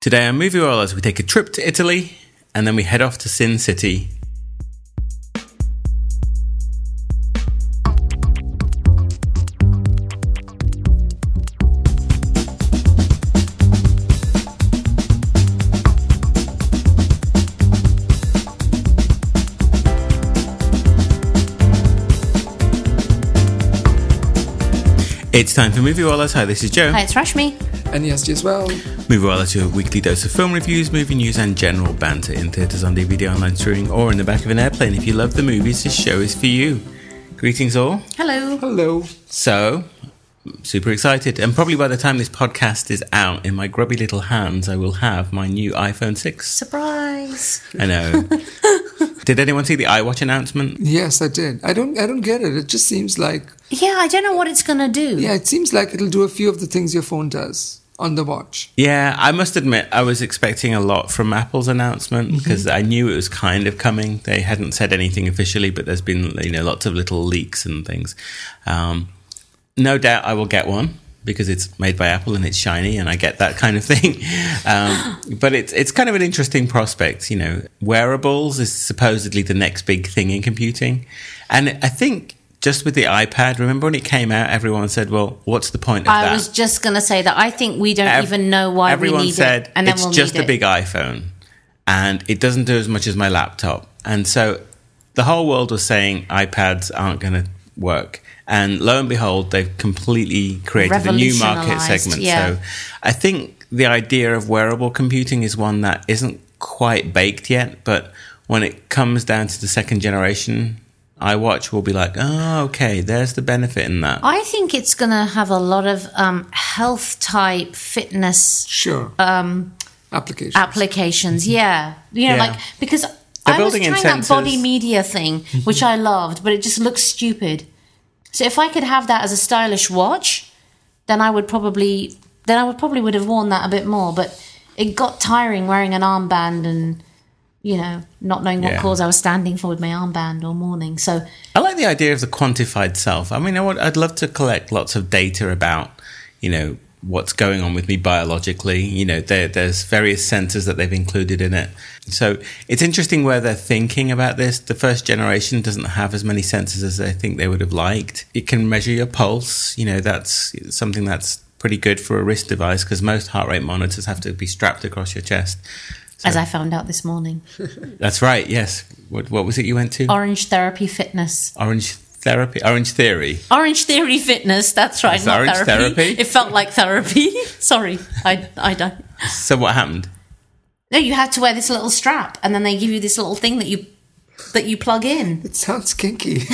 Today on Movie Rollers, we take a trip to Italy and then we head off to Sin City. It's time for Movie Rollers. Hi, this is Joe. Hi, it's Rashmi. And yes, as well. Movie Rollers, your weekly dose of film reviews, movie news, and general banter in theatres, on DVD, online streaming, or in the back of an airplane. If you love the movies, this show is for you. Greetings all. Hello. Hello. So, super excited. And probably by the time this podcast is out, in my grubby little hands, I will have my new iPhone 6. Surprise. I know. Did anyone see the iWatch announcement? Yes, I did. I don't get it. It just seems like... Yeah, I don't know what it's going to do. Yeah, it seems like it'll do a few of the things your phone does on the watch. Yeah, I must admit, I was expecting a lot from Apple's announcement because I knew it was kind of coming. They hadn't said anything officially, but there's been, lots of little leaks and things. No doubt I will get one because it's made by Apple and it's shiny and I get that kind of thing. But it's kind of an interesting prospect. Wearables is supposedly the next big thing in computing. And I think just with the iPad, remember when it came out, everyone said, well, what's the point of that? I was just going to say that I think we don't even know why we need it. Everyone said, and then it's just a big iPhone and it doesn't do as much as my laptop. And so the whole world was saying iPads aren't going to work. And lo and behold, they've completely created a new market segment. Yeah. So I think the idea of wearable computing is one that isn't quite baked yet. But when it comes down to the second generation iWatch, we'll be like, oh, okay, there's the benefit in that. I think it's going to have a lot of health type fitness applications. Yeah. Because I was trying that body media thing, which I loved, but it just looks stupid. So if I could have that as a stylish watch, then I would probably would have worn that a bit more. But it got tiring wearing an armband and, not knowing what cause I was standing for with my armband all morning. So I like the idea of the quantified self. I mean, I'd love to collect lots of data about, what's going on with me biologically. There's various sensors that they've included in it. So it's interesting where they're thinking about this. The first generation doesn't have as many sensors as I think they would have liked. It can measure your pulse. That's something that's pretty good for a wrist device because most heart rate monitors have to be strapped across your chest. So, as I found out this morning. That's right, yes. What was it you went to? Orange Therapy Fitness. Orange Theory. Orange Theory Fitness, that's right. Not Orange Therapy? It felt like therapy. Sorry, I don't. So what happened? No, you have to wear this little strap and then they give you this little thing that you plug in. It sounds kinky.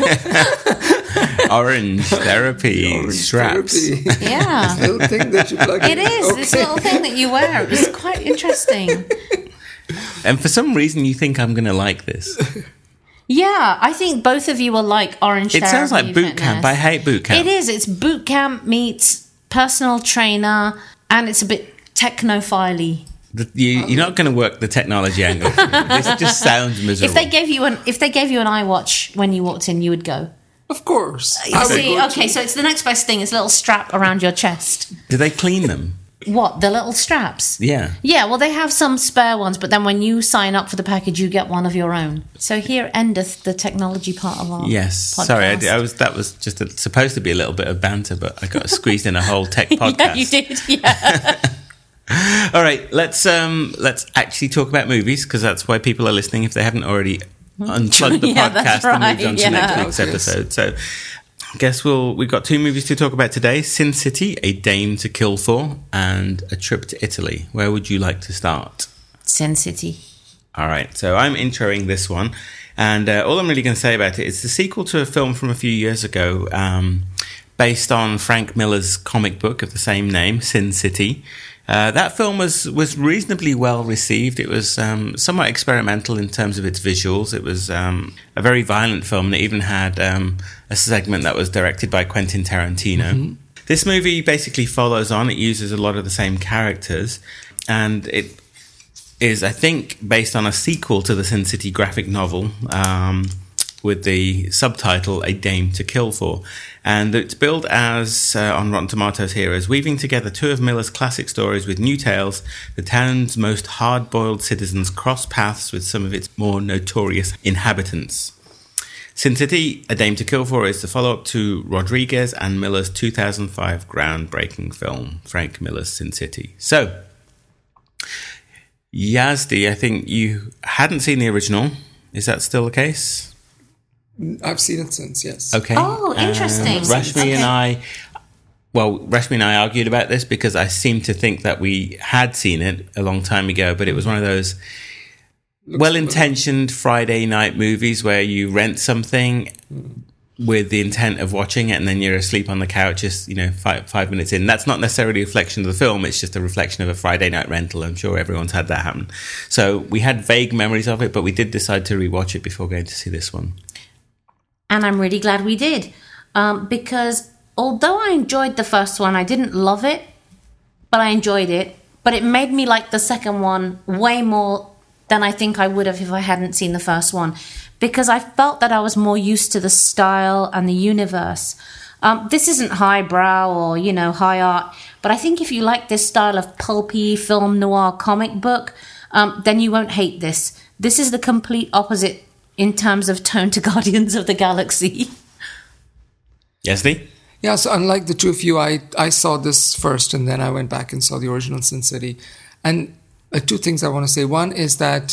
Orange Therapy straps. Therapy. Yeah. This little thing that you plug in. It is, this little thing that you wear. It was quite interesting. And for some reason you think I'm going to like this. Yeah, I think boboth of you will like Orange Therapy. It sounds like boot camp. I hate boot camp. It is. It's boot camp meets personal trainer, and it's a bit technophile-y. You're not going to work the technology angle. This just sounds miserable. If they gave you an iWatch when you walked in, you would go. Of course. So it's the next best thing. It's a little strap around your chest. Do they clean them? What, the little straps? Yeah. Yeah, well, they have some spare ones, but then when you sign up for the package, you get one of your own. So here endeth the technology part of our podcast. Sorry, that was just supposed to be a little bit of banter, but I got squeezed in a whole tech podcast. Yeah, you did, yeah. All right, let's actually talk about movies, because that's why people are listening if they haven't already unplugged the podcast and moved on to next week's episode. So I guess we've got two movies to talk about today: Sin City, A Dame to Kill For, and A Trip to Italy. Where would you like to start? Sin City. All right, so I'm introing this one, and all I'm really going to say about it is the sequel to a film from a few years ago, based on Frank Miller's comic book of the same name, Sin City. That film was reasonably well received. It was somewhat experimental in terms of its visuals. It was a very violent film, and it even had a segment that was directed by Quentin Tarantino. Mm-hmm. This movie basically follows on. It uses a lot of the same characters, and it is, I think, based on a sequel to the Sin City graphic novel. with the subtitle A Dame to Kill For. And it's billed as, on Rotten Tomatoes here, as weaving together two of Miller's classic stories with new tales. The town's most hard-boiled citizens cross paths with some of its more notorious inhabitants. Sin City, A Dame to Kill For is the follow-up to Rodriguez and Miller's 2005 groundbreaking film, Frank Miller's Sin City. So, Yazdi, I think you hadn't seen the original. Is that still the case? I've seen it since, yes. Okay. Oh, interesting. Rashmi and I argued about this because I seem to think that we had seen it a long time ago, but it was one of those well-intentioned Friday night movies where you rent something with the intent of watching it and then you're asleep on the couch just, 5 minutes in. That's not necessarily a reflection of the film. It's just a reflection of a Friday night rental. I'm sure everyone's had that happen. So we had vague memories of it, but we did decide to rewatch it before going to see this one. And I'm really glad we did. Because although I enjoyed the first one, I didn't love it, but I enjoyed it. But it made me like the second one way more than I think I would have if I hadn't seen the first one. Because I felt that I was more used to the style and the universe. This isn't highbrow or, high art. But I think if you like this style of pulpy film noir comic book, then you won't hate this. This is the complete opposite in terms of tone to Guardians of the Galaxy. Yes, Lee? Yeah, so unlike the two of you, I saw this first and then I went back and saw the original Sin City. And two things I want to say. One is that,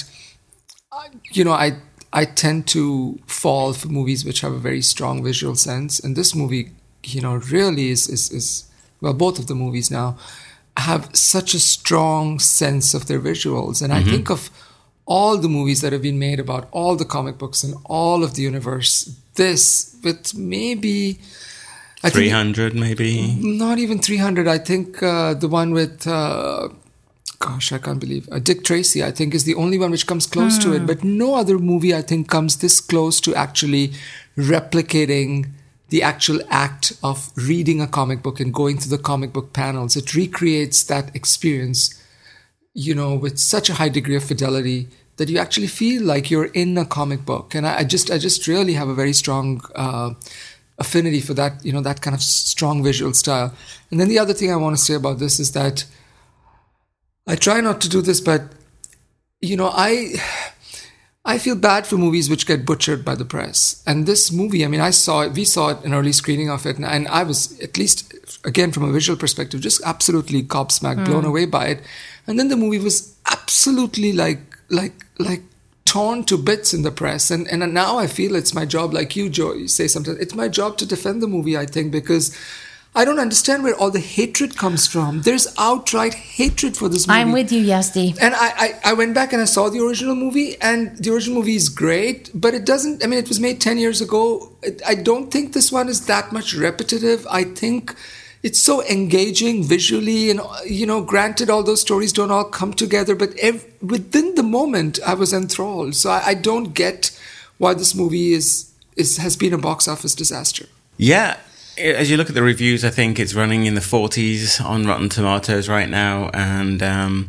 I tend to fall for movies which have a very strong visual sense. And this movie, really is both of the movies now have such a strong sense of their visuals. And I think of all the movies that have been made about all the comic books and all of the universe, this with maybe 300, maybe not even 300. I think the one with I can't believe Dick Tracy, I think, is the only one which comes close to it. But no other movie, I think, comes this close to actually replicating the actual act of reading a comic book and going through the comic book panels. It recreates that experience, with such a high degree of fidelity that you actually feel like you're in a comic book. And I just really have a very strong affinity for that, that kind of strong visual style. And then the other thing I want to say about this is that I try not to do this, but, I feel bad for movies which get butchered by the press. And this movie, we saw it, an early screening of it, and I was, at least, again, from a visual perspective, just absolutely gobsmacked, blown away by it. And then the movie was absolutely like torn to bits in the press. And now I feel it's my job, like you, Joe, you say sometimes, it's my job to defend the movie, I think, because I don't understand where all the hatred comes from. There's outright hatred for this movie. I'm with you, Yazdi. And I went back and I saw the original movie, and the original movie is great, but it doesn't, it was made 10 years ago. I don't think this one is that much repetitive. I think it's so engaging visually, and, granted, all those stories don't all come together, but within the moment, I was enthralled. So I don't get why this movie has been a box office disaster. Yeah. As you look at the reviews, I think it's running in the 40s on Rotten Tomatoes right now. And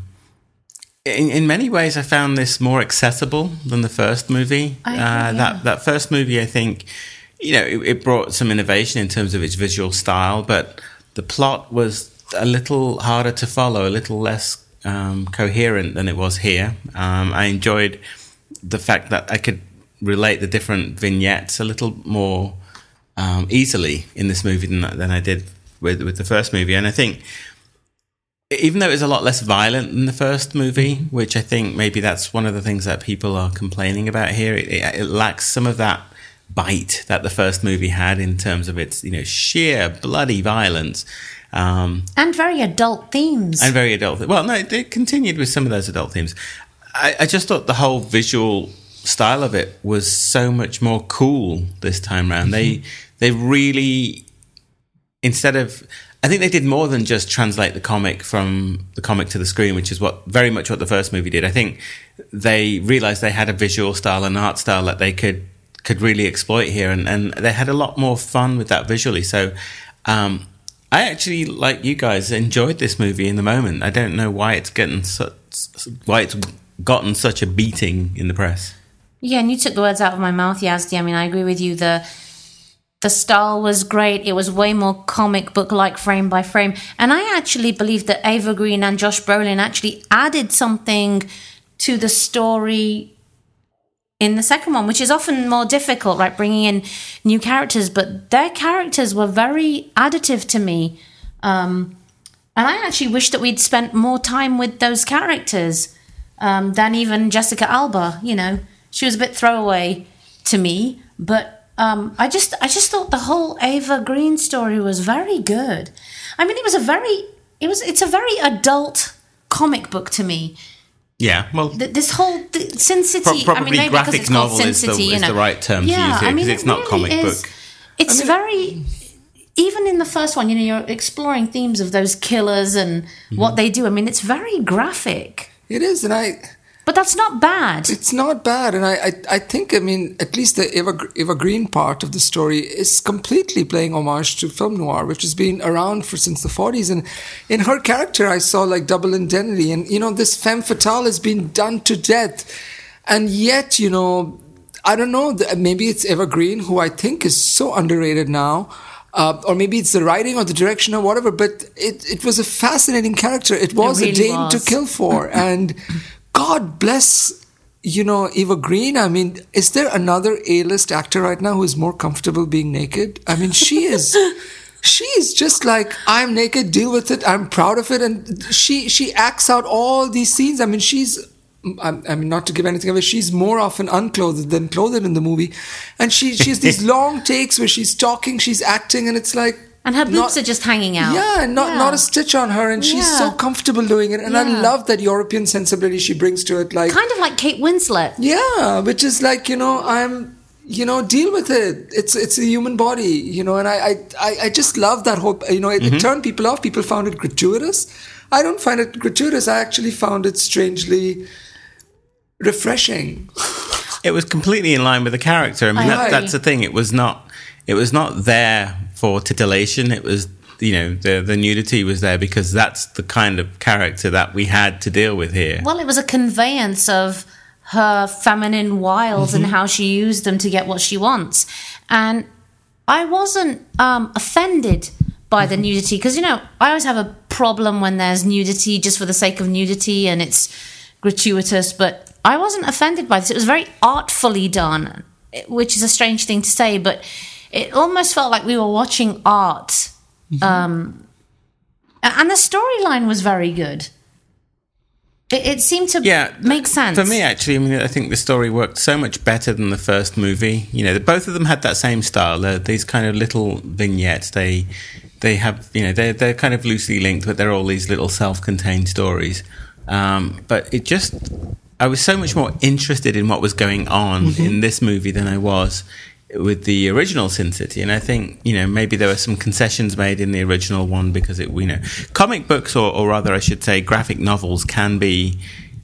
in many ways, I found this more accessible than the first movie. That first movie, I think, it brought some innovation in terms of its visual style, but the plot was a little harder to follow, a little less coherent than it was here. I enjoyed the fact that I could relate the different vignettes a little more easily in this movie than I did with the first movie. And I think even though it was a lot less violent than the first movie, which I think maybe that's one of the things that people are complaining about here, it lacks some of that bite that the first movie had in terms of its sheer bloody violence. And very adult themes. Well, no, it continued with some of those adult themes. I just thought the whole visual style of it was so much more cool this time around. They really, instead of, I think they did more than just translate the comic from the comic to the screen, which is very much what the first movie did. I think they realized they had a visual style and art style that they could really exploit here, and they had a lot more fun with that visually. So I actually, like you guys, enjoyed this movie in the moment. I don't know why it's gotten such a beating in the press. Yeah, and you took the words out of my mouth, Yazdi. I mean, I agree with you. The style was great. It was way more comic book-like frame by frame. And I actually believe that Eva Green and Josh Brolin actually added something to the story in the second one, which is often more difficult, right? Bringing in new characters. But their characters were very additive to me. And I actually wish that we'd spent more time with those characters than even Jessica Alba. You know, she was a bit throwaway to me, but I just thought the whole Eva Green story was very good. I mean, it's a very adult comic book to me. Yeah, well, this whole Sin City. Probably I mean, maybe graphic because it's called novel Sin is City, the right term to use here, because it's not comic book. It's very. Even in the first one, you know, you're exploring themes of those killers and what they do. I mean, it's very graphic. It is, But that's not bad. It's not bad, and I think, I mean, at least the Eva Green part of the story is completely playing homage to film noir, which has been around since the 40s. And in her character, I saw like double indemnity, and you know, this femme fatale has been done to death, and yet, you know, I don't know, maybe it's Eva Green, who I think is so underrated now. Or maybe it's the writing or the direction or whatever, but it was a fascinating character. It was really a dame to kill for, and God bless, you know, Eva Green. I mean, is there another A-list actor right now who is more comfortable being naked? I mean, she is just like, I'm naked, deal with it, I'm proud of it. And she acts out all these scenes. I mean, I mean, not to give anything away, she's more often unclothed than clothed in the movie. And she has these long takes where she's talking, she's acting, and it's like... And her boobs are just hanging out. Yeah, and not a stitch on her, and she's so comfortable doing it. And I love that European sensibility she brings to it. Like, kind of like Kate Winslet. Yeah, which is like, you know, deal with it. It's a human body, you know, and I just love that whole, you know, it turned people off. People found it gratuitous. I don't find it gratuitous. I actually found it strangely refreshing. It was completely in line with the character. I mean, that's the thing. It was not there for titillation. It was, you know, the nudity was there because that's the kind of character that we had to deal with here. Well, it was a conveyance of her feminine wiles and how she used them to get what she wants. And I wasn't offended by the nudity, because, you know, I always have a problem when there's nudity just for the sake of nudity and it's gratuitous, but I wasn't offended by this. It was very artfully done, which is a strange thing to say, but it almost felt like we were watching art. And the storyline was very good. It seemed to make sense. For me, actually, I mean, I think the story worked so much better than the first movie. You know, both of them had that same style. These kind of little vignettes. They have, you know, they're kind of loosely linked, but they're all these little self-contained stories. But I was so much more interested in what was going on in this movie than I was with the original Sin City. And I think, you know, maybe there were some concessions made in the original one because you know, comic books, or rather I should say graphic novels can be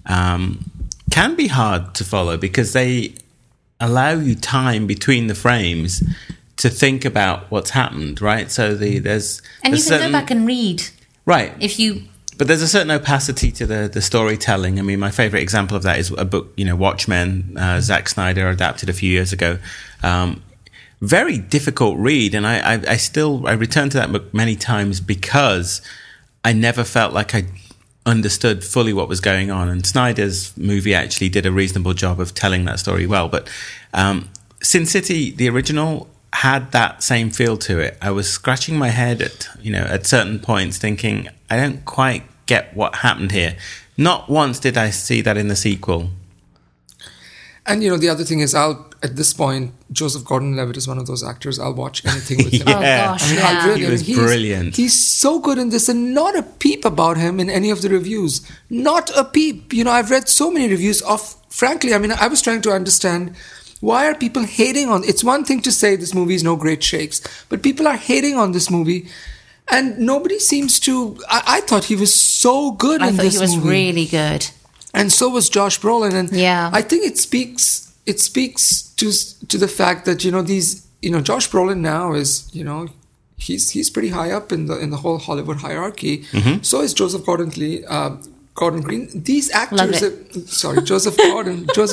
hard to follow because they allow you time between the frames to think about what's happened, right? So there's you can go back and read. Right. But there's a certain opacity to the storytelling. I mean, my favorite example of that is a book, you know, Watchmen, Zack Snyder adapted a few years ago. Very difficult read, and I return to that book many times because I never felt like I understood fully what was going on. And Snyder's movie actually did a reasonable job of telling that story well. But Sin City, the original, had that same feel to it. I was scratching my head at certain points thinking, I don't quite get what happened here. Not once did I see that in the sequel. And, you know, the other thing is, at this point, Joseph Gordon-Levitt is one of those actors, I'll watch anything with him. Oh, gosh, He was brilliant. He's so good in this, and not a peep about him in any of the reviews. Not a peep. You know, I've read so many reviews frankly, I mean, I was trying to understand, why are people hating on... It's one thing to say this movie is no great shakes, but people are hating on this movie, and nobody seems to... I thought he was so good in this movie. I thought he was really good. And so was Josh Brolin. And I think it speaks to the fact that, you know, Josh Brolin now is, you know, he's pretty high up in the whole Hollywood hierarchy. Mm-hmm. So is Joseph Gordon Green. These actors, Joseph Gordon.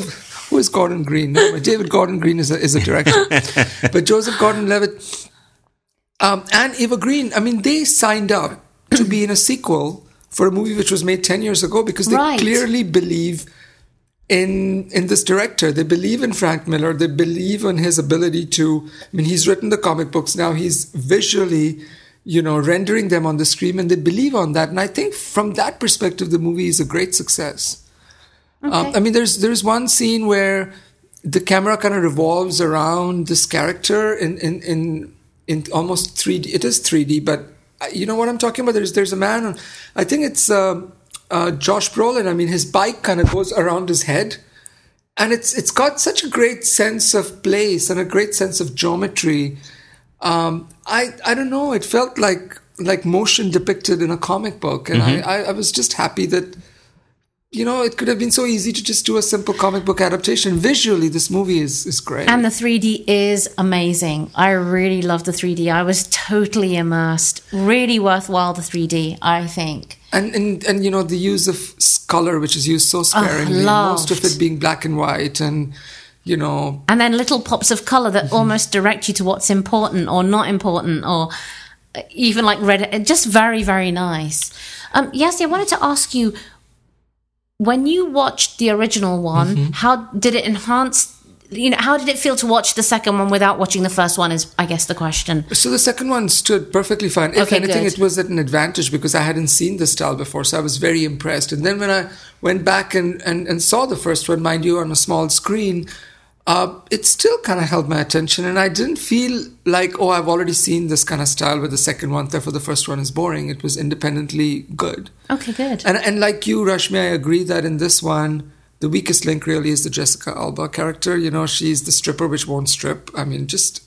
Who is Gordon Green? No, David Gordon Green is a director. But Joseph Gordon-Levitt and Eva Green, I mean, they signed up to be in a sequel for a movie which was made 10 years ago because they clearly believe in this director. They believe in Frank Miller. They believe in his ability to, I mean, he's written the comic books. Now he's visually, rendering them on the screen, and they believe on that. And I think from that perspective, the movie is a great success. Okay. I mean, there's one scene where the camera kind of revolves around this character in almost 3D. It is 3D, but you know what I'm talking about? There's a man, I think it's Josh Brolin. I mean, his bike kind of goes around his head, and it's got such a great sense of place and a great sense of geometry. I don't know. It felt like motion depicted in a comic book, and I was just happy that it could have been so easy to just do a simple comic book adaptation. Visually, this movie is great. And the 3D is amazing. I really love the 3D. I was totally immersed. Really worthwhile, the 3D, I think. And the use of color, which is used so sparingly. Most of it being black and white and, And then little pops of color that almost direct you to what's important or not important, or even like red. Just very, very nice. Yassi, I wanted to ask you, when you watched the original one, how did it enhance, how did it feel to watch the second one without watching the first one is, I guess, the question. So the second one stood perfectly fine. If anything, it was at an advantage because I hadn't seen the style before, so I was very impressed. And then when I went back and saw the first one, mind you, on a small screen, it still kind of held my attention, and I didn't feel like, I've already seen this kind of style with the second one, therefore the first one is boring. It was independently good. Okay, good. And like you, Rashmi, I agree that in this one, the weakest link really is the Jessica Alba character. She's the stripper which won't strip. I mean, just,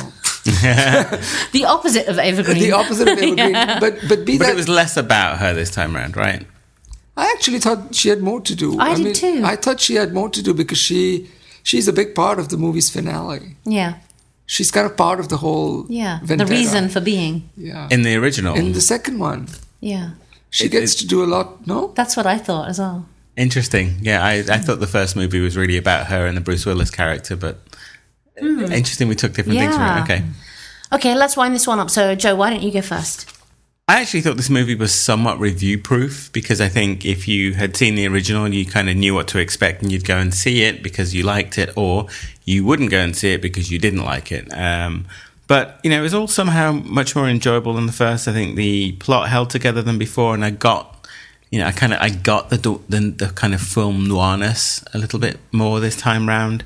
The opposite of Eva Green. The opposite of Eva Green. But it was less about her this time around, right? I actually thought she had more to do. I did too. I thought she had more to do because she's a big part of the movie's finale. Yeah. She's kind of part of the whole vendetta. The reason for being. Yeah. In the original. In the second one. Yeah. She gets to do a lot, no? That's what I thought as well. Interesting. Yeah, I thought the first movie was really about her and the Bruce Willis character, but interesting we took different things from it. Okay. Okay, let's wind this one up. So, Joe, why don't you go first? I actually thought this movie was somewhat review-proof because I think if you had seen the original, you kind of knew what to expect and you'd go and see it because you liked it, or you wouldn't go and see it because you didn't like it. But, it was all somehow much more enjoyable than the first. I think the plot held together than before, and I got the kind of film noirness a little bit more this time round.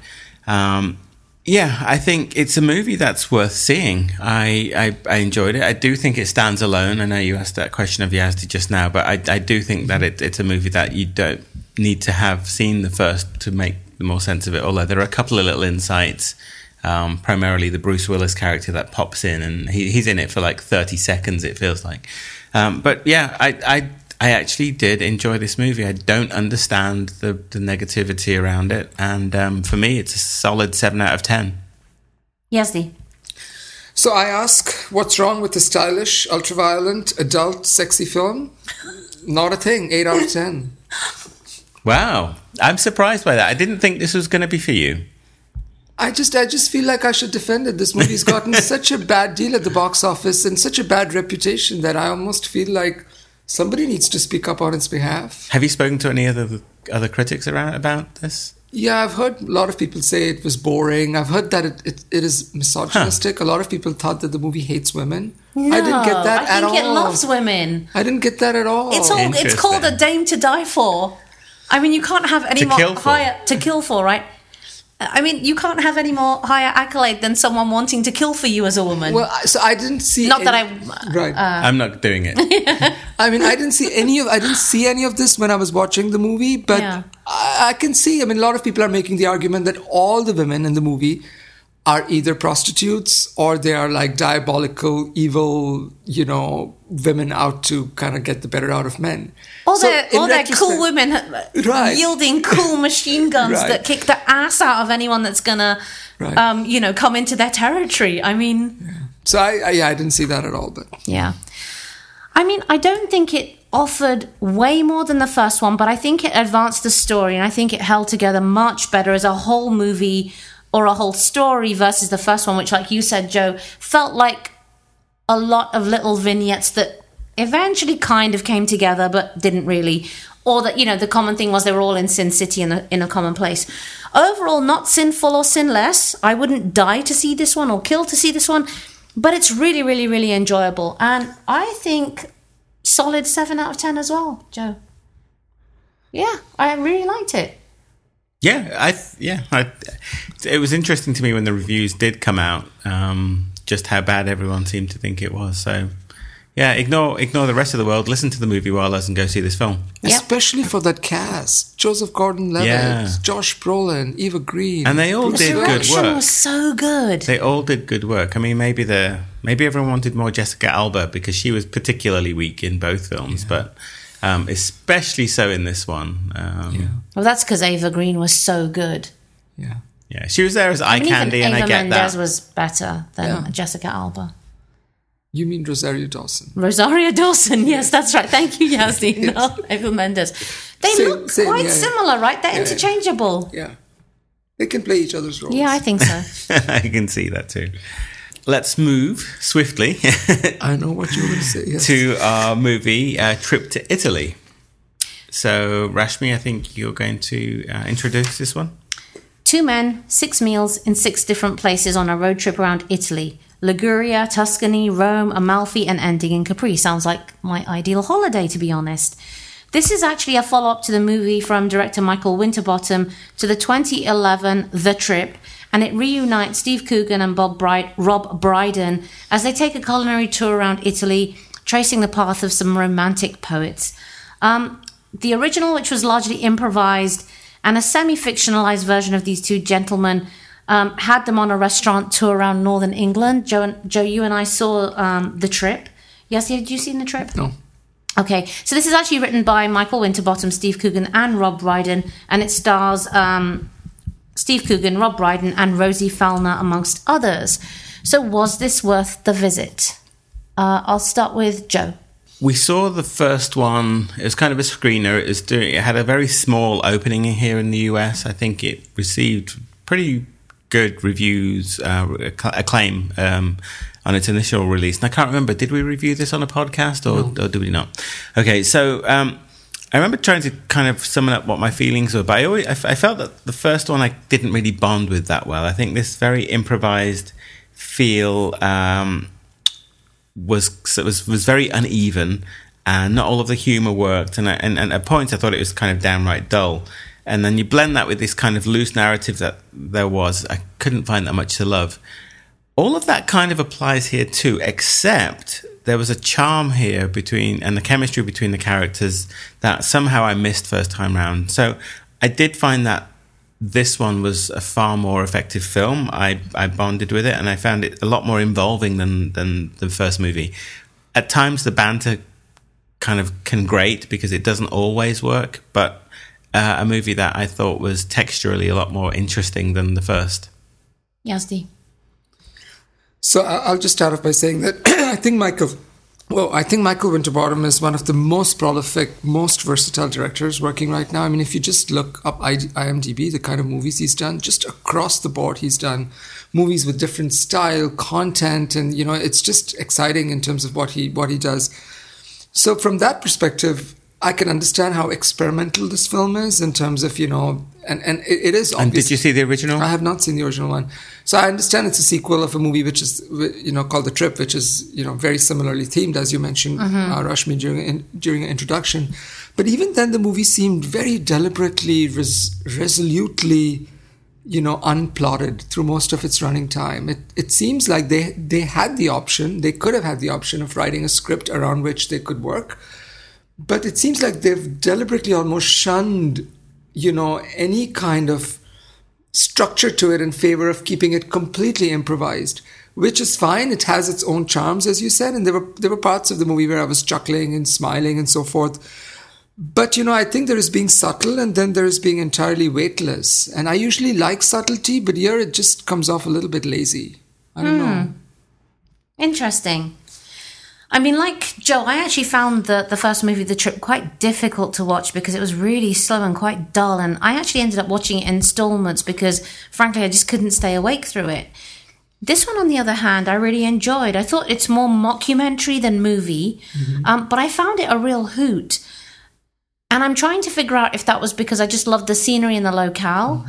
I think it's a movie that's worth seeing. I enjoyed it. I do think it stands alone. I know you asked that question of Yazdi just now, but I do think that it's a movie that you don't need to have seen the first to make the more sense of it, although there are a couple of little insights, primarily the Bruce Willis character that pops in, and he's in it for like 30 seconds, it feels like. But yeah, I actually did enjoy this movie. I don't understand the negativity around it. And for me, it's a solid 7 out of 10. Yazdi. So I ask, what's wrong with the stylish, ultra-violent, adult, sexy film? Not a thing. 8 out of 10. Wow. I'm surprised by that. I didn't think this was going to be for you. I just feel like I should defend it. This movie's gotten such a bad deal at the box office and such a bad reputation that I almost feel like somebody needs to speak up on its behalf. Have you spoken to any other critics about this? Yeah, I've heard a lot of people say it was boring. I've heard that it is misogynistic. A lot of people thought that the movie hates women. No, I didn't get that at all. I think it loves women. I didn't get that at all. It's called A Dame to Die For. I mean, you can't have any more higher to kill for, right? I mean, you can't have any more higher accolade than someone wanting to kill for you as a woman. Well, so I didn't see. Right. I'm not doing it. I mean, I didn't see any of this when I was watching the movie, but I can see. I mean, a lot of people are making the argument that all the women in the movie are either prostitutes or they are like diabolical, evil, women out to kind of get the better out of men. Or they're cool women wielding cool machine guns that kick the ass out of anyone that's gonna, come into their territory. I mean, so I didn't see that at all. But I mean, I don't think it offered way more than the first one, but I think it advanced the story, and I think it held together much better as a whole movie or a whole story versus the first one, which, like you said, Joe, felt like a lot of little vignettes that eventually kind of came together but didn't really. Or that, the common thing was they were all in Sin City in a common place. Overall, not sinful or sinless. I wouldn't die to see this one or kill to see this one, but it's really, really, really enjoyable. And I think solid 7 out of 10 as well, Joe. Yeah, I really liked it. Yeah, it was interesting to me when the reviews did come out, just how bad everyone seemed to think it was. So, yeah, ignore the rest of the world. Listen to the movie Wireless and go see this film. Yep. Especially for that cast: Joseph Gordon-Levitt, Josh Brolin, Eva Green, and they all did good work. The was so good. They all did good work. I mean, maybe everyone wanted more Jessica Alba because she was particularly weak in both films, but especially so in this one. Well, that's because Eva Green was so good. Yeah, she was there as eye candy, and I get that. Eva Mendes was better than Jessica Alba. You mean Rosario Dawson? Rosario Dawson, yes, that's right. Thank you, Yasmin. No, Eva Mendes. They look quite similar, right? They're interchangeable. Yeah. They can play each other's roles. Yeah, I think so. I can see that too. Let's move swiftly. I know what you were going to say, yes. To our movie, Trip to Italy. So, Rashmi, I think you're going to introduce this one. 2 men, 6 meals in 6 different places on a road trip around Italy. Liguria, Tuscany, Rome, Amalfi, and ending in Capri. Sounds like my ideal holiday, to be honest. This is actually a follow-up to the movie from director Michael Winterbottom to the 2011 The Trip, and it reunites Steve Coogan and Rob Brydon as they take a culinary tour around Italy, tracing the path of some romantic poets. The original, which was largely improvised, and a semi-fictionalized version of these 2 gentlemen had them on a restaurant tour around northern England. Joe, you and I saw The Trip. Yes, had you seen The Trip? No. Okay, so this is actually written by Michael Winterbottom, Steve Coogan, and Rob Brydon, and it stars Steve Coogan, Rob Brydon, and Rosie Fellner, amongst others. So was this worth the visit? I'll start with Joe. We saw the first one. It was kind of a screener. It had a very small opening here in the US. I think it received pretty good reviews, acclaim on its initial release. And I can't remember, did we review this on a podcast or did we not? Okay, so I remember trying to kind of sum up what my feelings were, but I felt that the first one I didn't really bond with that well. I think this very improvised feel was very uneven, and not all of the humour worked, and at points I thought it was kind of downright dull. And then you blend that with this kind of loose narrative that there was. I couldn't find that much to love. All of that kind of applies here too, except there was a charm here and the chemistry between the characters that somehow I missed first time round. So I did find that this one was a far more effective film. I bonded with it, and I found it a lot more involving than the first movie. At times the banter kind of can grate because it doesn't always work, but a movie that I thought was texturally a lot more interesting than the first. Yazdi. So I'll just start off by saying that I think Michael Winterbottom is one of the most prolific, most versatile directors working right now. I mean, if you just look up IMDb, the kind of movies he's done, just across the board, he's done movies with different style, content, and, it's just exciting in terms of what he does. So from that perspective, I can understand how experimental this film is in terms of, and it is obvious. And did you see the original? I have not seen the original one. So I understand it's a sequel of a movie which is, called The Trip, which is, very similarly themed, as you mentioned, Rashmi, during an introduction. But even then, the movie seemed very deliberately, resolutely, unplotted through most of its running time. It seems like they had the option, they could have had the option of writing a script around which they could work. But it seems like they've deliberately almost shunned, any kind of structure to it in favor of keeping it completely improvised, which is fine. It has its own charms, as you said, and there were parts of the movie where I was chuckling and smiling and so forth. But, I think there is being subtle, and then there is being entirely weightless. And I usually like subtlety, but here it just comes off a little bit lazy. I don't know. Interesting. I mean, like Joe, I actually found the first movie, The Trip, quite difficult to watch because it was really slow and quite dull. And I actually ended up watching it in installments because, frankly, I just couldn't stay awake through it. This one, on the other hand, I really enjoyed. I thought it's more mockumentary than movie, but I found it a real hoot. And I'm trying to figure out if that was because I just loved the scenery and the locale.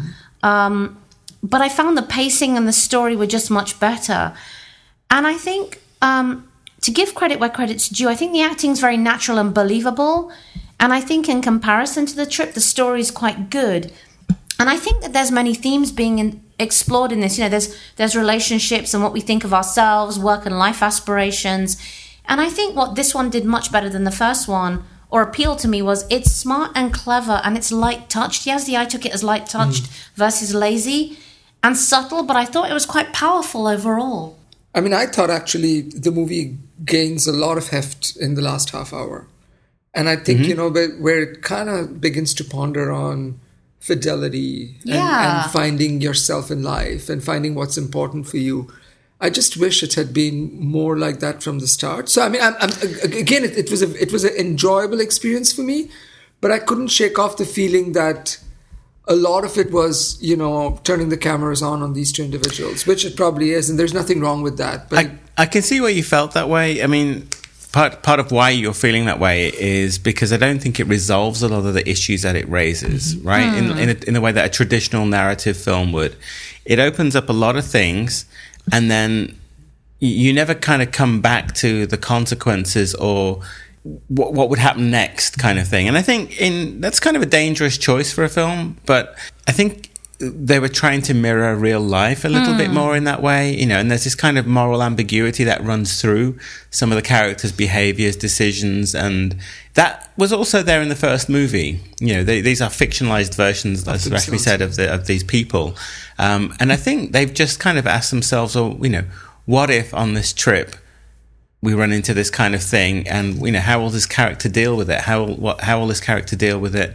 But I found the pacing and the story were just much better. And I think, to give credit where credit's due, I think the acting's very natural and believable. And I think in comparison to The Trip, the story's quite good. And I think that there's many themes being explored in this. You know, there's relationships and what we think of ourselves, work and life aspirations. And I think what this one did much better than the first one, or appealed to me, was it's smart and clever and it's light-touched. Yes, I took it as light-touched versus lazy and subtle, but I thought it was quite powerful overall. I mean, I thought actually the movie gains a lot of heft in the last half hour. And I think, where it kind of begins to ponder on fidelity and finding yourself in life and finding what's important for you. I just wish it had been more like that from the start. So, I mean, again, it was an enjoyable experience for me, but I couldn't shake off the feeling that a lot of it was, turning the cameras on these two individuals, which it probably is, and there's nothing wrong with that. But I can see why you felt that way. I mean, part of why you're feeling that way is because I don't think it resolves a lot of the issues that it raises, right? In the way that a traditional narrative film would. It opens up a lot of things, and then you never kind of come back to the consequences or what would happen next kind of thing. And I think that's kind of a dangerous choice for a film, but I think they were trying to mirror real life a little bit more in that way, and there's this kind of moral ambiguity that runs through some of the characters' behaviors, decisions, and that was also there in the first movie. These are fictionalized versions, as Rashmi said, of these people. And I think they've just kind of asked themselves, what if on this trip we run into this kind of thing, and how will this character deal with it? How will this character deal with it?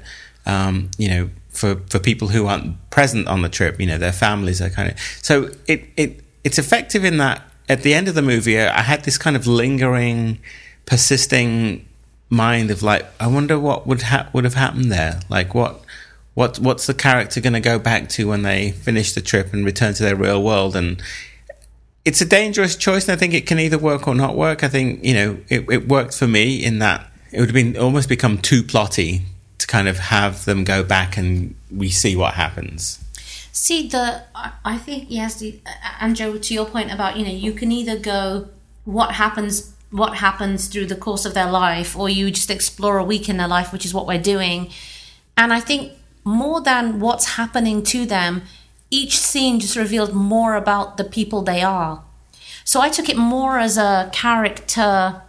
For people who aren't present on the trip, their families are kind of. So it's effective in that at the end of the movie, I had this kind of lingering, persisting mind of like, I wonder what would have happened there. Like what's the character going to go back to when they finish the trip and return to their real world? And it's a dangerous choice, and I think it can either work or not work. I think, it worked for me in that it would have almost become too plotty to kind of have them go back and we see what happens. See, I think, yes, and Joe, to your point about, you can either go what happens through the course of their life, or you just explore a week in their life, which is what we're doing. And I think more than what's happening to them, each scene just revealed more about the people they are. So I took it more as a character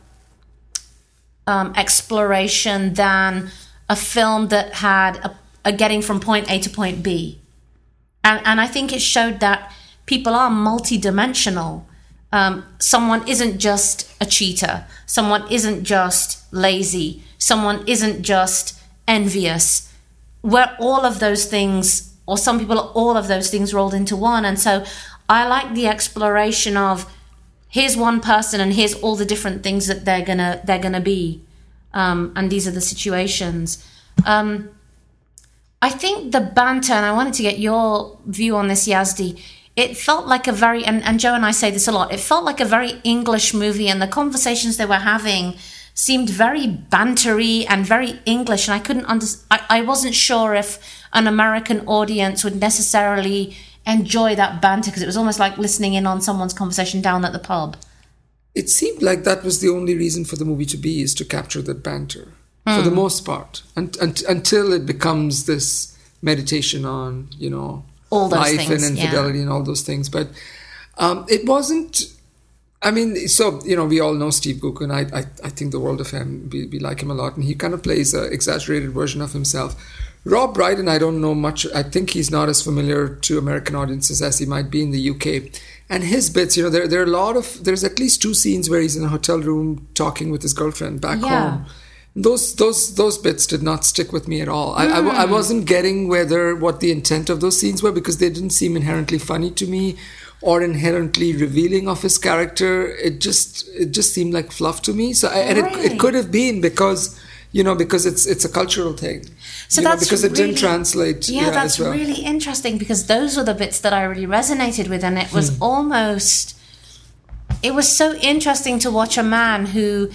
exploration than a film that had a getting from point A to point B. And I think it showed that people are multidimensional. Someone isn't just a cheater. Someone isn't just lazy. Someone isn't just envious. We're all of those things, or some people are all of those things rolled into one. And so I like the exploration of here's one person and here's all the different things that they're gonna be. And these are the situations. I think the banter, and I wanted to get your view on this, Yazdi, it felt like a very, and Joe and I say this a lot, it felt like a very English movie, and the conversations they were having seemed very bantery and very English, and I couldn't I wasn't sure if an American audience would necessarily enjoy that banter, because it was almost like listening in on someone's conversation down at the pub. It seemed like that was the only reason for the movie to be, is to capture that banter, for the most part, until it becomes this meditation on, all those life things, and infidelity and all those things. But it wasn't, I mean, so, we all know Steve Guttenberg, and I think the world of him, we like him a lot, and he kind of plays an exaggerated version of himself. Rob Brydon, I don't know much. I think he's not as familiar to American audiences as he might be in the UK. And his bits, there are there's at least 2 scenes where he's in a hotel room talking with his girlfriend back home. Those bits did not stick with me at all. I wasn't getting what the intent of those scenes were, because they didn't seem inherently funny to me, or inherently revealing of his character. It just seemed like fluff to me. So it could have been because it's a cultural thing. So that's because it didn't translate. Yeah, that's really interesting, because those were the bits that I really resonated with, and it was it was so interesting to watch a man who's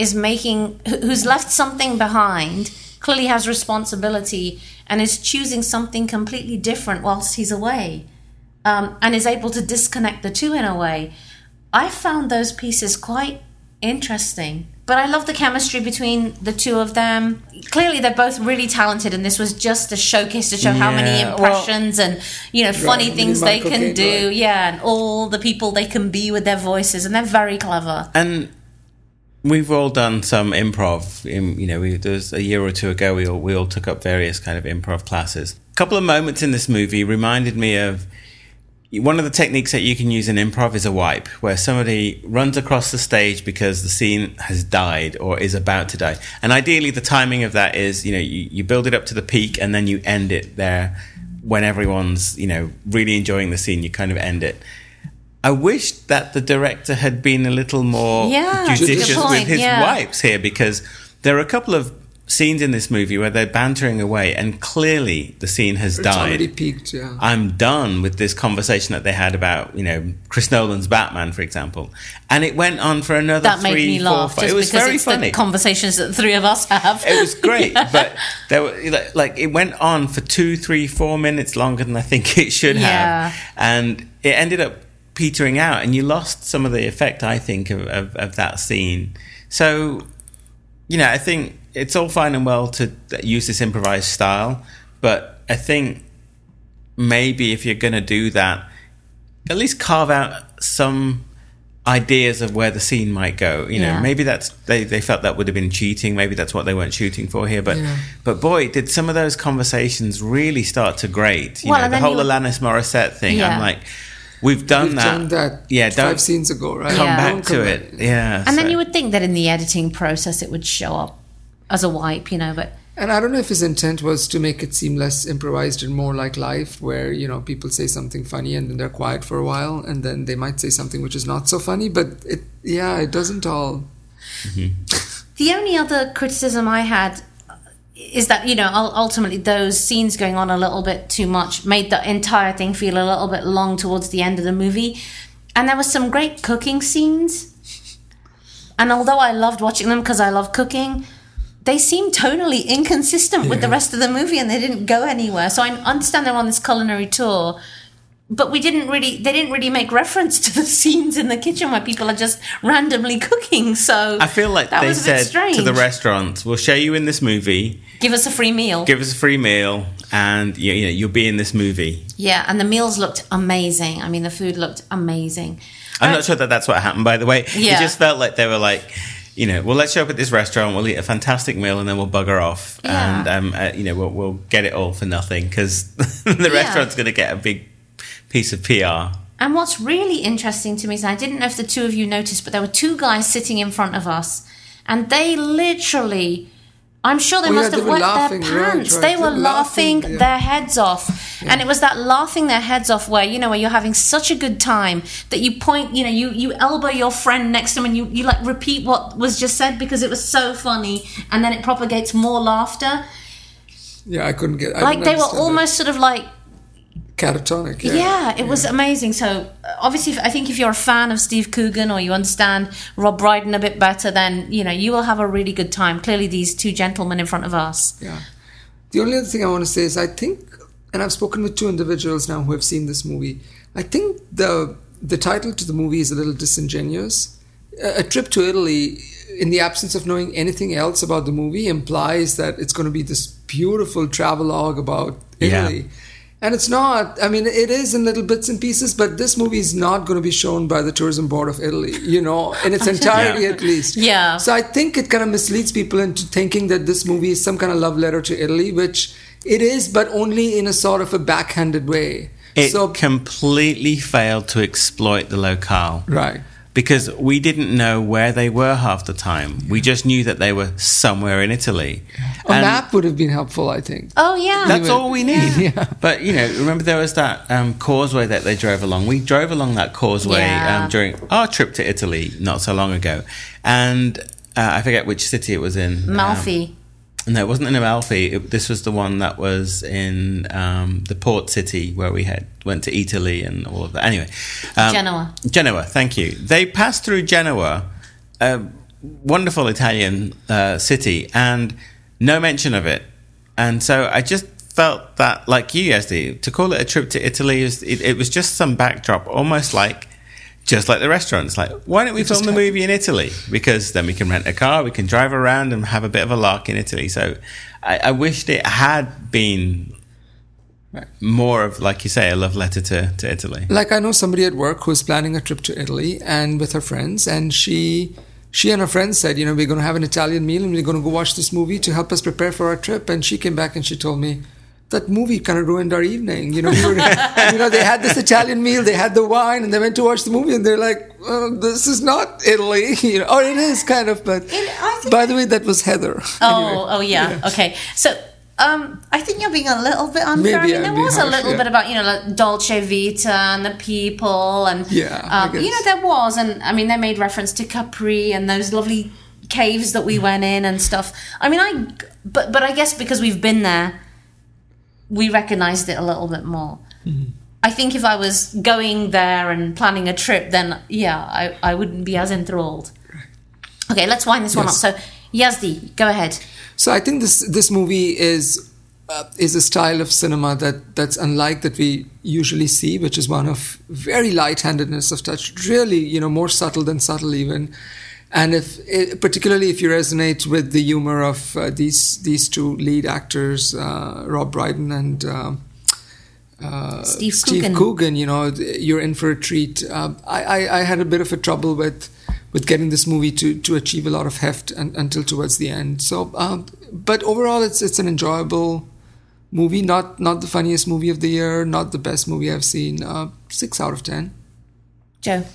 left something behind, clearly has responsibility, and is choosing something completely different whilst he's away, and is able to disconnect the two in a way. I found those pieces quite interesting. But I love the chemistry between the two of them. Clearly, they're both really talented, and this was just a showcase to show how many impressions and funny things they can do. Right. Yeah, and all the people they can be with their voices, and they're very clever. And we've all done some improv. There was a year or two ago, we all took up various kind of improv classes. A couple of moments in this movie reminded me of one of the techniques that you can use in improv is a wipe, where somebody runs across the stage because the scene has died or is about to die. And ideally, the timing of that is, you build it up to the peak and then you end it there when everyone's, really enjoying the scene. You kind of end it. I wish that the director had been a little more judicious with his wipes here, because there are a couple of scenes in this movie where they're bantering away and clearly the scene has died. It's already peaked, yeah. I'm done with this conversation that they had about, Chris Nolan's Batman, for example. And it went on for another that 3, made me 4, laugh, 5. It was very funny. The conversations that the three of us have. It was great, but there were, it went on for 2, 3, 4 minutes longer than I think it should have. And it ended up petering out, and you lost some of the effect, I think, of that scene. So, I think it's all fine and well to use this improvised style, but I think maybe if you're going to do that, at least carve out some ideas of where the scene might go. Maybe that's they felt that would have been cheating. Maybe that's what they weren't shooting for here. But boy, did some of those conversations really start to grate. The whole Alanis Morissette thing. Yeah. I'm like, we've done that. Yeah, 5 scenes ago, right? Come back to it. Yeah. And then you would think that in the editing process it would show up as a wipe, but... And I don't know if his intent was to make it seem less improvised and more like life, where, people say something funny and then they're quiet for a while, and then they might say something which is not so funny, but it doesn't all... Mm-hmm. The only other criticism I had is that, ultimately those scenes going on a little bit too much made the entire thing feel a little bit long towards the end of the movie. And there were some great cooking scenes. And although I loved watching them because I love cooking, they seem tonally inconsistent with the rest of the movie, and they didn't go anywhere. So I understand they're on this culinary tour, but they didn't really make reference to the scenes in the kitchen where people are just randomly cooking. So I feel like they said to the restaurants, we'll show you in this movie. Give us a free meal. And you'll be in this movie. Yeah, and the meals looked amazing. I mean, the food looked amazing. I'm not sure that that's what happened, by the way. Yeah. It just felt like they were like... well, let's show up at this restaurant, we'll eat a fantastic meal, and then we'll bugger off. Yeah. And, we'll get it all for nothing, because the restaurant's going to get a big piece of PR. And what's really interesting to me is, I didn't know if the two of you noticed, but there were 2 guys sitting in front of us, and they literally... I'm sure they must have wet their pants. Right. They were laughing their heads off. Yeah. And it was that laughing their heads off where, where you're having such a good time that you point, you elbow your friend next to them and you like repeat what was just said because it was so funny, and then it propagates more laughter. Yeah, I couldn't get... they were almost sort of like... catatonic. Yeah, it was amazing. So obviously, I think if you're a fan of Steve Coogan or you understand Rob Brydon a bit better, then you will have a really good time. Clearly, these 2 gentlemen in front of us. Yeah. The only other thing I want to say is, I think, and I've spoken with 2 individuals now who have seen this movie, I think the title to the movie is a little disingenuous. A trip to Italy, in the absence of knowing anything else about the movie, implies that it's going to be this beautiful travelogue about Italy. Yeah. And it's not. I mean, it is in little bits and pieces, but this movie is not going to be shown by the Tourism Board of Italy, in its entirety at least. Yeah. So I think it kind of misleads people into thinking that this movie is some kind of love letter to Italy, which it is, but only in a sort of a backhanded way. It completely failed to exploit the locale. Right. because we didn't know where they were half the time. We just knew that they were somewhere in Italy. A map would have been helpful, I think. Oh, yeah. That's all we need. Yeah. But, remember there was that causeway that they drove along. We drove along that causeway during our trip to Italy not so long ago. And I forget which city it was in. Amalfi. No, it wasn't in Amalfi. This was the one that was in the port city where we went to Italy and all of that. Anyway. Genoa, thank you. They passed through Genoa, a wonderful Italian city, and no mention of it. And so I just felt that, like you, Yazdi, to call it a trip to Italy, it was just some backdrop, almost like just like the restaurants. Like, why don't we film the movie in Italy? Because then we can rent a car, we can drive around and have a bit of a lark in Italy. So I wished it had been more of, like you say, a love letter to Italy. Like, I know somebody at work who's planning a trip to Italy and with her friends, and she and her friends said, we're going to have an Italian meal and we're going to go watch this movie to help us prepare for our trip. And she came back and she told me, that movie kind of ruined our evening. They had this Italian meal, they had the wine, and they went to watch the movie, and they're like, this is not Italy. Or it is kind of, but by the way, that was Heather. Oh, yeah. Okay. So, I think you're being a little bit unfair. Maybe there was a little bit about, like Dolce Vita and the people, and there was, and I mean, they made reference to Capri and those lovely caves that we went in and stuff. I mean, but I guess because we've been there, we recognised it a little bit more. Mm-hmm. I think if I was going there and planning a trip, then I wouldn't be as enthralled. Okay, let's wind this one up. So, Yazdi, go ahead. So I think this movie is a style of cinema that's unlike that we usually see, which is one of very light-handedness of touch, really, more subtle than subtle even. And particularly if you resonate with the humor of these two lead actors, Rob Brydon and Steve Coogan, you're in for a treat. I had a bit of a trouble with getting this movie to achieve a lot of heft until towards the end. So, but overall, it's an enjoyable movie. Not the funniest movie of the year, not the best movie I've seen. 6 out of 10. Joe.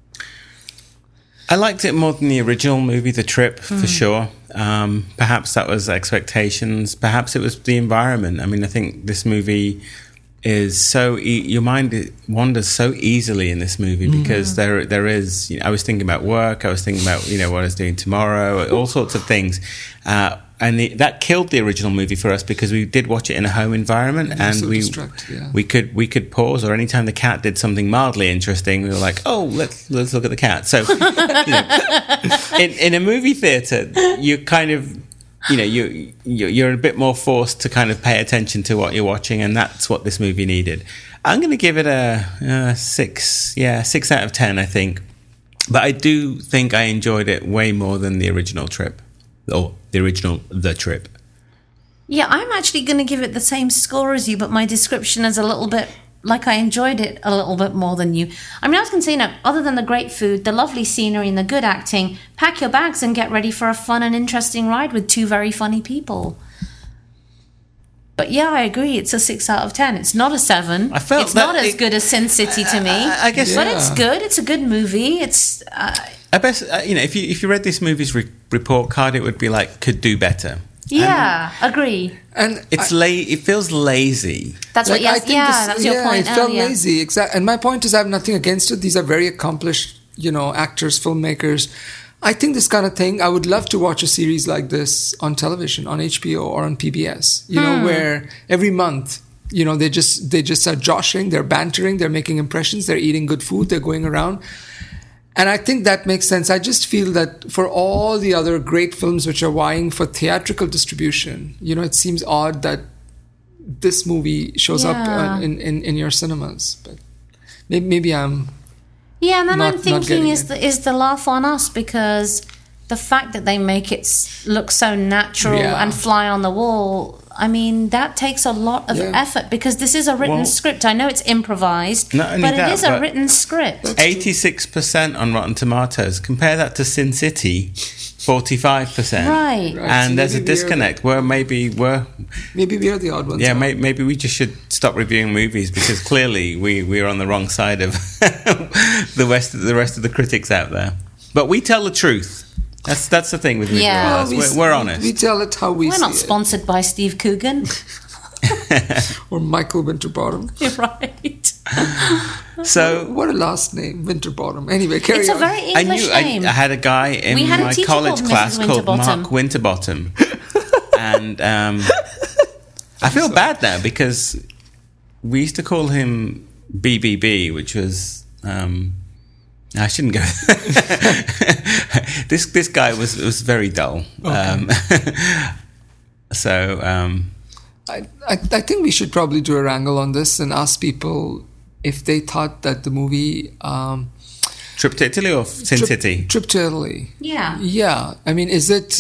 I liked it more than the original movie, The Trip, for sure. Perhaps that was expectations. Perhaps it was the environment. I mean, I think this movie is so... your mind wanders so easily in this movie because there is... I was thinking about work. I was thinking about, what I was doing tomorrow, all sorts of things. And that killed the original movie for us because we did watch it in a home environment, and we could pause, or anytime the cat did something mildly interesting, we were like, oh, let's look at the cat. So in a movie theater, you kind of you're a bit more forced to kind of pay attention to what you're watching, and that's what this movie needed. I'm going to give it a 6 out of 10, I think, but I do think I enjoyed it way more than the original Trip. Or the original The Trip. Yeah, I'm actually going to give it the same score as you, but my description is a little bit like I enjoyed it a little bit more than you. I mean, I was going to say, other than the great food, the lovely scenery and the good acting, pack your bags and get ready for a fun and interesting ride with two very funny people. But yeah, I agree. It's a 6 out of 10. It's not a 7. It's not as good as Sin City to me. I guess, but it's good. It's a good movie. It's... I bet if you read this movie's report card, it would be like could do better. Yeah, agree. And it feels lazy. That's what. Yes, that's your point. It felt lazy. Exactly. And my point is, I have nothing against it. These are very accomplished, actors, filmmakers. I think this kind of thing. I would love to watch a series like this on television, on HBO or on PBS. Where every month, they just are joshing, they're bantering, they're making impressions, they're eating good food, they're going around. And I think that makes sense. I just feel that for all the other great films which are vying for theatrical distribution, it seems odd that this movie shows up in your cinemas. But maybe I'm... Yeah, and then I'm thinking is the laugh on us, because the fact that they make it look so natural and fly on the wall, I mean, that takes a lot of effort because this is a written script. I know it's improvised, but it is a written script. 86% on Rotten Tomatoes. Compare that to Sin City, 45%. Right. And so there's a disconnect where maybe we are the odd ones. Yeah, maybe we just should stop reviewing movies because clearly we're on the wrong side of the rest of the critics out there. But we tell the truth. That's the thing with Movie Wallahs. We're honest. We tell it how we see it. We're not sponsored by Steve Coogan. Or Michael Winterbottom. You're right. So what a last name, Winterbottom. Anyway, carry on. It's a very English name. I had a guy in my college class called Mark Winterbottom. And I feel bad now because we used to call him BBB, which was... I shouldn't go. This guy was very dull. Okay. I think we should probably do a wrangle on this and ask people if they thought that the movie Trip to Italy or Sin City? Trip to Italy. Yeah. Yeah. I mean, is it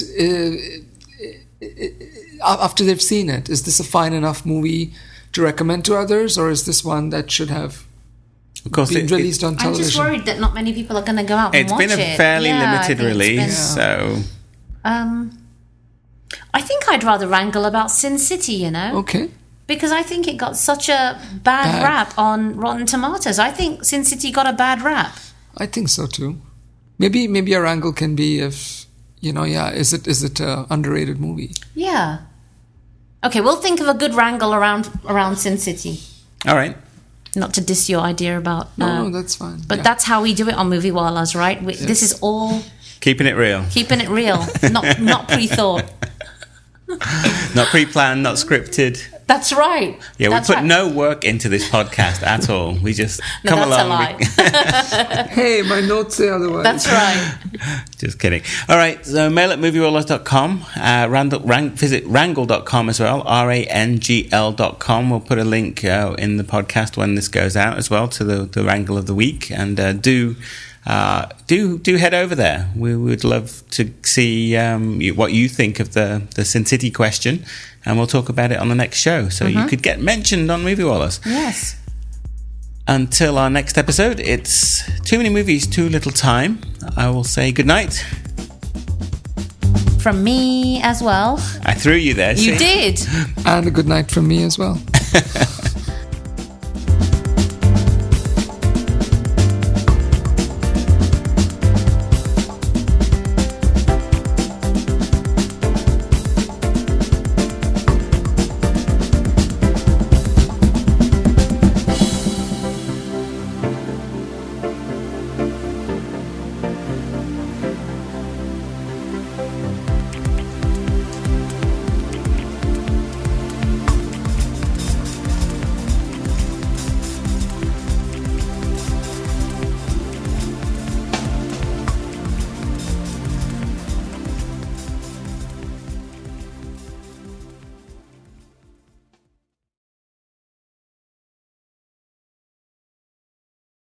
after they've seen it? Is this a fine enough movie to recommend to others, or is this one that should have? Of course, been released on television. I'm just worried that not many people are going to go out and watch it. It's been a fairly limited release, so... I think I'd rather wrangle about Sin City, you know? Okay. Because I think it got such a bad rap on Rotten Tomatoes. I think Sin City got a bad rap. I think so, too. Maybe a wrangle can be if, is it an underrated movie? Yeah. Okay, we'll think of a good wrangle around Sin City. All right. Not to diss your idea about... No, that's fine. But that's how we do it on Movie Wallahs, right? Yes. This is all... Keeping it real. Not pre-thought. Not pre-planned, not scripted. That's right. Yeah, we put no work into this podcast at all. We just come along. That's a lie. Hey, my notes say otherwise. That's right. Just kidding. All right, so mail at moviewallahs.com. Visit wrangle.com as well, RANGL.com. We'll put a link in the podcast when this goes out as well to the Wrangle of the Week. And do head over there. We would love to see what you think of the Sin City question, and we'll talk about it on the next show. So you could get mentioned on Movie Wallahs. Yes. Until our next episode, it's Too Many Movies, Too Little Time. I will say good night. From me as well. I threw you there. You did. And a good night from me as well.